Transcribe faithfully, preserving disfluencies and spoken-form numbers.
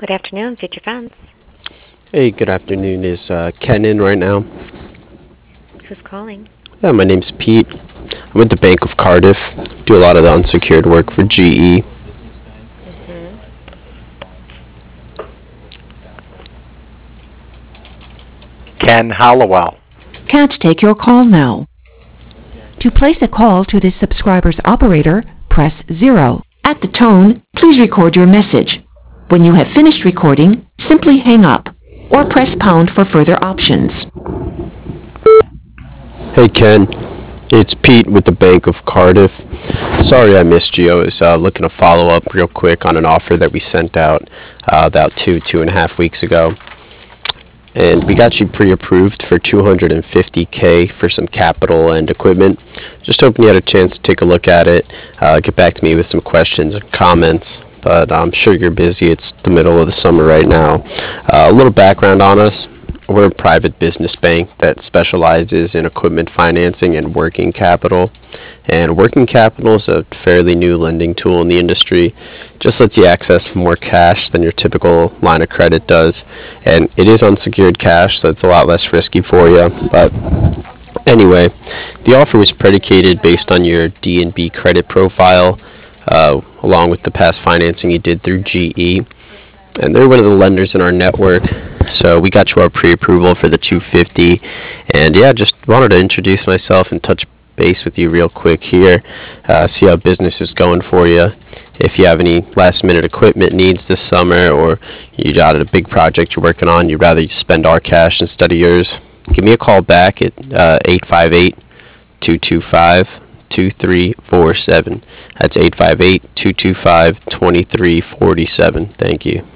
Good afternoon, Future Funds. Hey, good afternoon. Is uh, Ken in right now? Who's calling? Yeah, my name's Pete. I'm with the Bank of Cardiff. Do a lot of the unsecured work for G E. Mm-hmm. Ken Hollowell. Can't take your call now. To place a call to this subscriber's operator, press zero. At the tone, please record your message. When you have finished recording, simply hang up or press pound for further options. Hey, Ken. It's Pete with the Bank of Cardiff. Sorry I missed you. I was uh, looking to follow up real quick on an offer that we sent out uh, about two, two and a half weeks ago. And we got you pre-approved for two hundred fifty K for some capital and equipment. Just hoping you had a chance to take a look at it, uh, get back to me with some questions and comments. But I'm sure you're busy. It's the middle of the summer right now. Uh, a little background on us. We're a private business bank that specializes in equipment financing and working capital. And working capital is a fairly new lending tool in the industry. Just lets you access more cash than your typical line of credit does. And it is unsecured cash, so it's a lot less risky for you. But anyway, the offer was predicated based on your D and B credit profile, uh, along with the past financing you did through G E. And they're one of the lenders in our network. So we got you our pre-approval for the two hundred fifty. And yeah, just wanted to introduce myself and touch base with you real quick here. Uh, see how business is going for you. If you have any last minute equipment needs this summer, or you got a big project you're working on, you'd rather spend our cash instead of yours, give me a call back at uh, eight five eight, two two five, two three four seven. That's eight five eight, two two five, two three four seven. Thank you.